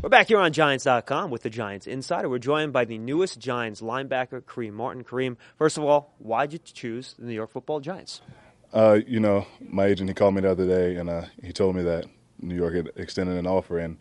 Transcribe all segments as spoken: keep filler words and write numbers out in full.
We're back here on Giants dot com with the Giants Insider. We're joined by the newest Giants linebacker, Kareem Martin. Kareem, first of all, why did you choose the New York Football Giants? Uh, you know, my agent, he called me the other day, and uh, he told me that New York had extended an offer. And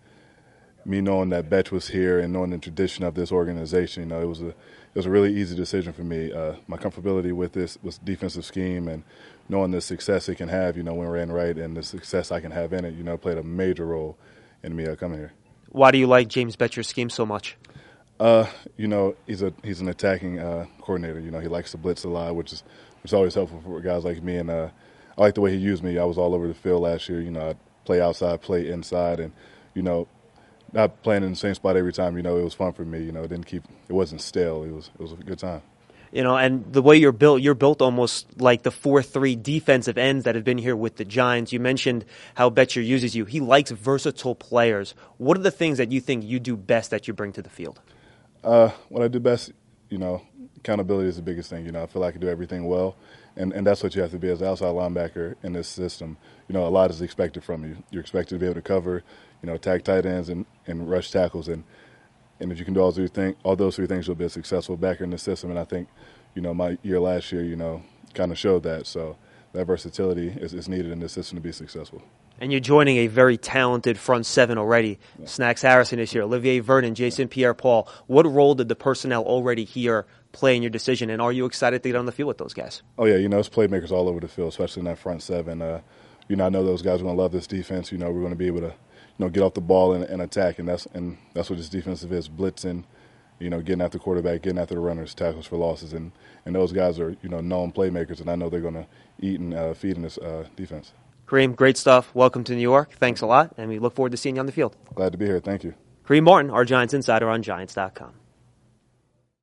me knowing that Betch was here and knowing the tradition of this organization, you know, it was a it was a really easy decision for me. Uh, my comfortability with this was defensive scheme and knowing the success it can have, you know, when we're in right, and the success I can have in it, you know, played a major role in me uh, coming here. Why do you like James Betcher's scheme so much? Uh, you know, he's a he's an attacking uh, coordinator. You know, he likes to blitz a lot, which is which is always helpful for guys like me. And uh, I like the way he used me. I was all over the field last year. You know, I'd play outside, play inside, and you know, not playing in the same spot every time. You know, it was fun for me. You know, it didn't keep it wasn't stale. It was it was a good time. You know, and the way you're built, you're built almost like the four three defensive ends that have been here with the Giants. You mentioned how Betcher uses you. He likes versatile players. What are the things that you think you do best that you bring to the field? Uh, what I do best, you know, accountability is the biggest thing. You know, I feel like I do everything well, and, and that's what you have to be as an outside linebacker in this system. You know, a lot is expected from you. You're expected to be able to cover, you know, tag tight ends and, and rush tackles, and and if you can do all those things, all those three things, you'll be a successful backer in the system. And I think, you know, my year last year, you know, kind of showed that. So that versatility is, is needed in this system to be successful. And you're joining a very talented front seven already. Yeah. Snacks Harrison is here, Olivier Vernon, Jason Pierre-Paul. What role did the personnel already here play in your decision, and are you excited to get on the field with those guys? Oh, yeah, you know, it's playmakers all over the field, especially in that front seven. Uh, you know, I know those guys are going to love this defense. You know, we're going to be able to, you know, get off the ball and, and attack, and that's and that's what this defensive is, blitzing, you know, getting after the quarterback, getting after the runners, tackles for losses. And, and those guys are, you know, known playmakers, and I know they're going to eat and uh, feed in this uh, defense. Kareem, great stuff. Welcome to New York. Thanks a lot, and we look forward to seeing you on the field. Glad to be here. Thank you. Kareem Martin, our Giants Insider on Giants dot com.